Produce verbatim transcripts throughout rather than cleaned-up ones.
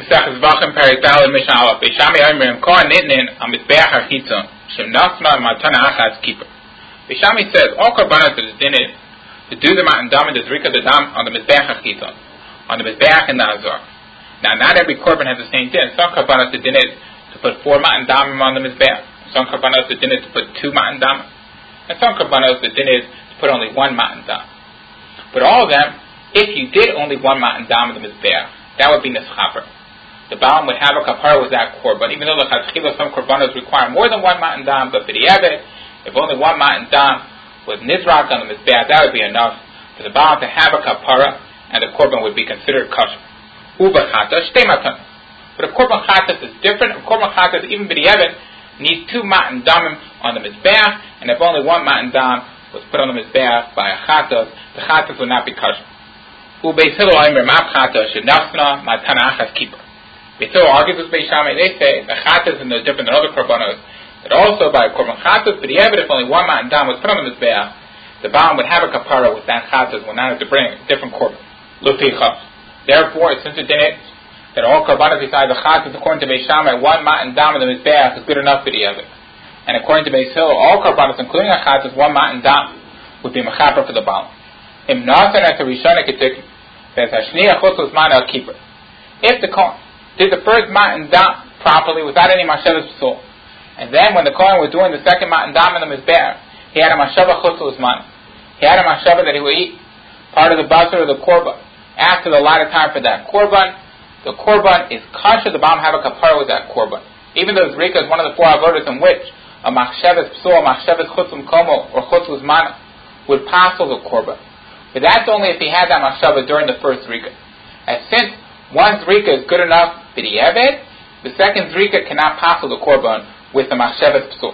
Mesachas Vachim Perek Daled Mishnah Aleph. Beishami Omer Kohen Nitnin on Mizbeach HaChitzon Shem Nafna Matana Achaz Keeper. Beishami says all korbanos that is in it to do the matan dam and the zrika the dam on the Mizbeach HaChitzon, on the Mizbeach and the Azor. Now, not every korban has the same din. Some korbanos that in it to put four matan dam on the Mizbeach. Some korbanos that in it to put two matan dam, and some korbanos that in it to put only one matan dam. But all of them, if you did only one matan dam on the Mizbeach, that would be nischaper. The Baal would have a kapara with that korban, even though the chachila some korbanos require more than one matan dam. But for the evet, if only one matan dam was nizrak on the mizbeach, that would be enough for the Baal to have a kapara, and the korban would be considered kosher. Uba chata shtei matan. But a korban chatas is different. A korban chatas, even for the evet, needs two matan damim on the mizbeach, and if only one matan dam was put on the mizbeach by a chatas, the chatas would not be kosher. Ubeis Hillel Omer Map chata shenafna matana achas keeper. Beis Hillel argues with Beis Shammai. They say the chatas is no different than other korbanos. That also by korban chatas, but the evidence if only one matan dam was put on the mizbeach, the Baal would have a kapara with that chatas, would not have to bring a different korban. Luficha. Therefore, since it didn't, that all korbanos besides the chatas, according to Beis Shammai, one matan dam on the mizbeach is good enough for the evidence. And according to Beis Hillel, all korbanos, including a chatas, one matan dam would be mechaper for the Baal. Im nasan at the rishona ketik, there's hashniya chutz uzman al keeper. If the Kohen did the first matan dam properly without any mashevas psul, and then when the Kohen was doing the second matan dam in the mizbeach, he had a masheva chutz uzman. He had a masheva that he would eat part of the basar of the korban after the allotted time for that korban. The korban is kosher. The Baal have a kapara with that korban, even though zrika is one of the four avodas in which a machshavas psul, a machshavas chutz umkomo or chutz uzman would passel the korban. But that's only if he had that mashava during the first zrika. And since one zrika is good enough for the evet, the second zrika cannot passel the korban with the machshavas psul.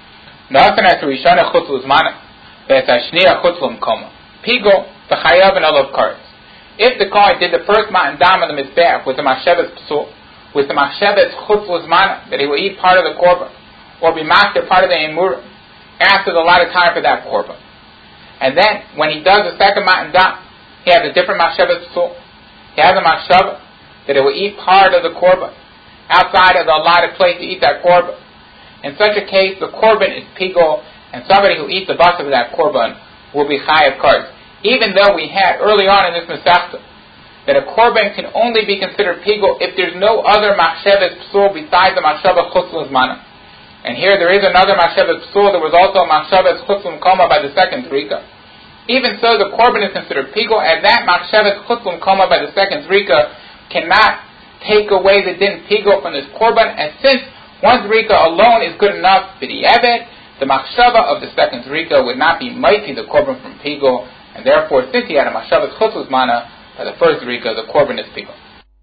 Nasan as rishona chutz uzmana, but ashniya chutz l'mkoma. Pigo v'chayav and olav karetz. If the Kohen did the first matan dam on the mizbeach with the machshavas psul, with the machshavas chutz l'zmana, that he will eat part of the korban, or be master part of the emura, after the allotted time for that korban. And then, when he does the second matan dam, he has a different machshavas psul. He has a machshava that it will eat part of the korban outside of the allotted place to eat that korban. In such a case, the korban is pigo, and somebody who eats the basar of that korban will be chayav karetz. Even though we had early on in this mesachta that a korban can only be considered pigo if there's no other machshavas psul besides the machshava chutz l'zmana. And here there is another machshavas psul. There was also a machshavas chutz l'mkoma by the second zrika. Even so, the korban is considered pigo, and that machshavas chutz l'mkoma by the second zrika cannot take away the din pigo from this korban. And since one zrika alone is good enough for the evet, the machshava of the second zrika would not be mighty the korban from pigo, and therefore, since he had a machshavas chutz l'zmana by the first zrika, the korban is pigo.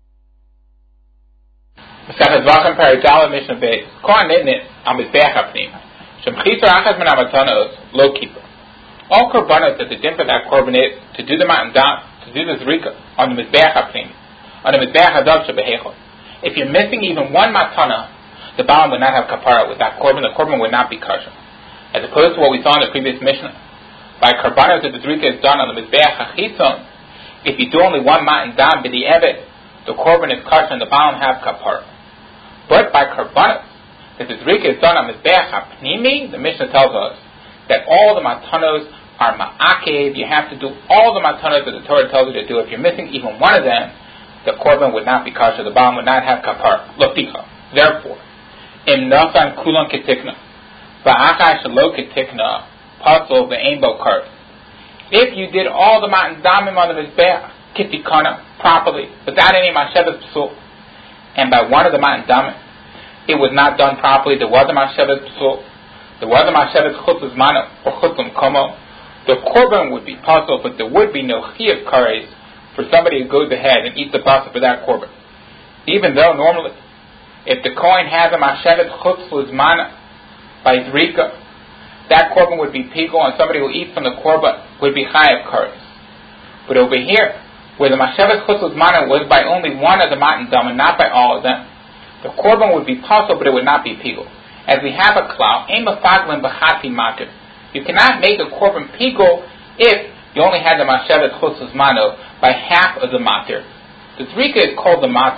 Mesachas Vachim Perek Daled Mishnah Beis Kohen Nitnin on Mizbeach HaPnim Shem Chitzor Achas Min HaMatanos Lo Keeper. All korbanos that the din for that korban is to do the matan dam, to do the zrika on the Mizbeach HaPnim, on the Mizbeach HaDav Shebehechot. If you're missing even one matana, the Baal would not have kapara with that korban. The korban would not be kosher, as opposed to what we saw in the previous Mishnah. By korbanos that the zrika is done on the Mizbeach HaChitzon, if you do only one matan dam b'di evet, the korban is kosher and the Baal have kapara. But by korbanos, that the zrika is done on mizbeach hapnimi, the Mishnah tells us that all the matanos are ma'akev. You have to do all the matanos that the Torah tells you to do. If you're missing even one of them, the korban would not be kosher. The Baal would not have kapar. Loficha. Therefore, im nasan kulan ketikna, va'achai shelo ketikna, pasol ve'ein bo karet. If you did all the matan damim on the mizbeach kitikana properly, without any machshavas psul, and by one of the matan damim, it was not done properly, there was a machshavas psul, there was a machshavas chutz l'zmana or chutz l'mkomo, the korban would be puzzled, but there would be no chiyav kares for somebody who goes ahead and eats the basar for that korban. Even though normally, if the Kohen has a machshavas chutz l'zmana by zrika, that korban would be pigo, and somebody who eats from the korban would be chayav kares. But over here, where the machshavas chutz l'zmana was by only one of the matan dam and not by all of them, the korban would be puzzled, but it would not be pigo. As we have a klal, ein mefaglim b'chati matir. You cannot make a korban pigo if you only had the machshavas chutz l'zmana by half of the matir. The zrika is called the matir,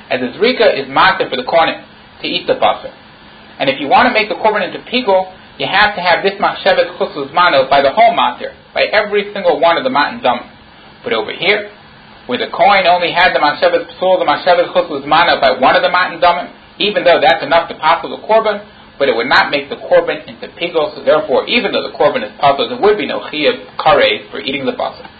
as the zrika is matter for the kohen to eat the basar. And if you want to make the korban into pigul, you have to have this machshevet chus mano by the whole matter, by every single one of the matan damim. But over here, where the kohen only had the machshevet psul, the machshevet chus mano by one of the matan damim, even though that's enough to pass the korban, but it would not make the korban into pigul, so therefore, even though the korban is puzzled, there would be no chiyuv karev for eating the basar.